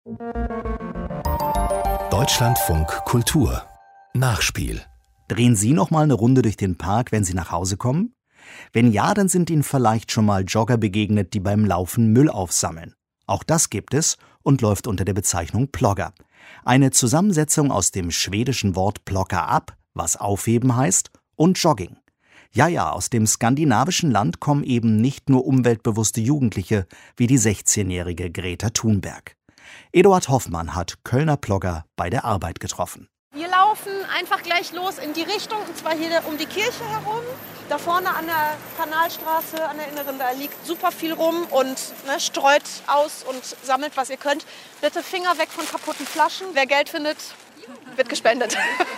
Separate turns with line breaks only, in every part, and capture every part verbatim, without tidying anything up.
Deutschlandfunk Kultur Nachspiel.
Drehen Sie noch mal eine Runde durch den Park, wenn Sie nach Hause kommen? Wenn ja, dann sind Ihnen vielleicht schon mal Jogger begegnet, die beim Laufen Müll aufsammeln. Auch das gibt es und läuft unter der Bezeichnung Plogger. Eine Zusammensetzung aus dem schwedischen Wort plocka ab, was aufheben heißt, und Jogging. Ja, ja, aus dem skandinavischen Land kommen eben nicht nur umweltbewusste Jugendliche wie die sechzehnjährige Greta Thunberg. Eduard Hoffmann hat Kölner Plogger bei der Arbeit getroffen.
Wir laufen einfach gleich los in die Richtung, und zwar hier um die Kirche herum. Da vorne an der Kanalstraße, an der Inneren, da liegt super viel rum und ne, streut aus und sammelt, was ihr könnt. Bitte Finger weg von kaputten Flaschen. Wer Geld findet, wird gespendet.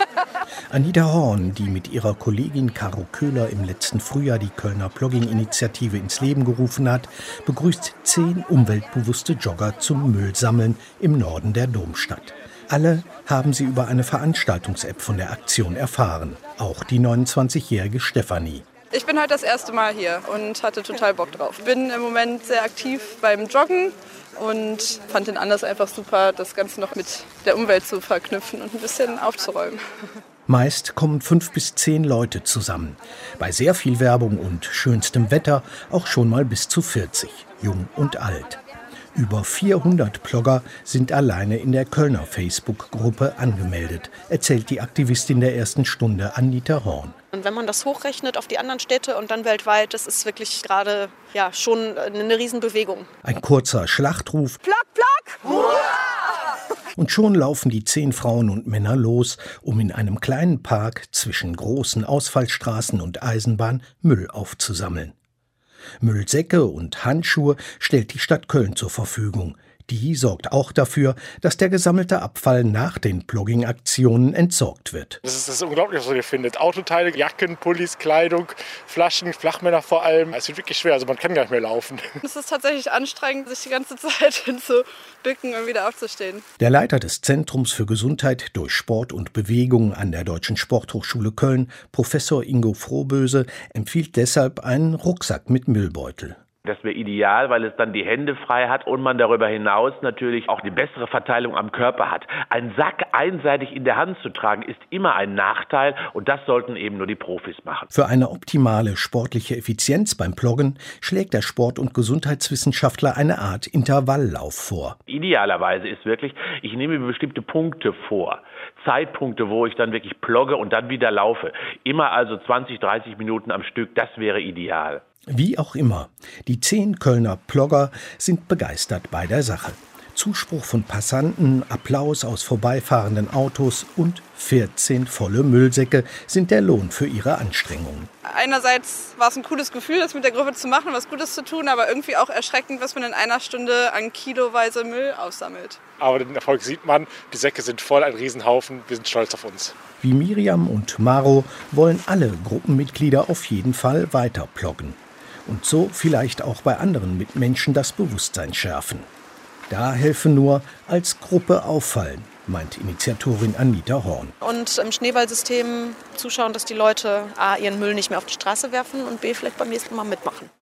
Anita Horn, die mit ihrer Kollegin Caro Köhler im letzten Frühjahr die Kölner Plogging-Initiative ins Leben gerufen hat, begrüßt zehn umweltbewusste Jogger zum Müllsammeln im Norden der Domstadt. Alle haben sie über eine Veranstaltungs-App von der Aktion erfahren. Auch die neunundzwanzigjährige Stefanie.
Ich bin heute das erste Mal hier und hatte total Bock drauf. Bin im Moment sehr aktiv beim Joggen und fand den Anlass einfach super, das Ganze noch mit der Umwelt zu verknüpfen und ein bisschen aufzuräumen.
Meist kommen fünf bis zehn Leute zusammen. Bei sehr viel Werbung und schönstem Wetter auch schon mal bis zu vierzig, jung und alt. Über vierhundert Plogger sind alleine in der Kölner Facebook-Gruppe angemeldet, erzählt die Aktivistin der ersten Stunde Anita Horn.
Und wenn man das hochrechnet auf die anderen Städte und dann weltweit, das ist wirklich gerade ja, schon eine Riesenbewegung.
Ein kurzer Schlachtruf.
Plog, plog! Hurra!
Und schon laufen die zehn Frauen und Männer los, um in einem kleinen Park zwischen großen Ausfallstraßen und Eisenbahn Müll aufzusammeln. Müllsäcke und Handschuhe stellt die Stadt Köln zur Verfügung. Die sorgt auch dafür, dass der gesammelte Abfall nach den Plogging-Aktionen entsorgt wird.
Das ist das Unglaubliche, was ihr findet. Autoteile, Jacken, Pullis, Kleidung, Flaschen, Flachmänner vor allem. Es wird wirklich schwer, also man kann gar nicht mehr laufen.
Es ist tatsächlich anstrengend, sich die ganze Zeit hinzubücken und wieder aufzustehen.
Der Leiter des Zentrums für Gesundheit durch Sport und Bewegung an der Deutschen Sporthochschule Köln, Professor Ingo Frohböse, empfiehlt deshalb einen Rucksack mit Müllbeutel.
Das wäre ideal, weil es dann die Hände frei hat und man darüber hinaus natürlich auch die bessere Verteilung am Körper hat. Ein Sack einseitig in der Hand zu tragen, ist immer ein Nachteil und das sollten eben nur die Profis machen.
Für eine optimale sportliche Effizienz beim Ploggen schlägt der Sport- und Gesundheitswissenschaftler eine Art Intervalllauf vor.
Idealerweise ist wirklich, ich nehme mir bestimmte Punkte vor. Zeitpunkte, wo ich dann wirklich plogge und dann wieder laufe. Immer also zwanzig, dreißig Minuten am Stück, das wäre ideal.
Wie auch immer, die zehn Kölner Plogger sind begeistert bei der Sache. Zuspruch von Passanten, Applaus aus vorbeifahrenden Autos und vierzehn volle Müllsäcke sind der Lohn für ihre Anstrengungen.
Einerseits war es ein cooles Gefühl, das mit der Gruppe zu machen, was Gutes zu tun, aber irgendwie auch erschreckend, was man in einer Stunde an kiloweise Müll aussammelt.
Aber den Erfolg sieht man, die Säcke sind voll, ein Riesenhaufen, wir sind stolz auf uns.
Wie Miriam und Maro wollen alle Gruppenmitglieder auf jeden Fall weiter ploggen. Und so vielleicht auch bei anderen Mitmenschen das Bewusstsein schärfen. Da helfe nur als Gruppe auffallen, meint Initiatorin Anita Horn.
Und im Schneeballsystem zuschauen, dass die Leute A, ihren Müll nicht mehr auf die Straße werfen und B, vielleicht beim nächsten Mal mitmachen.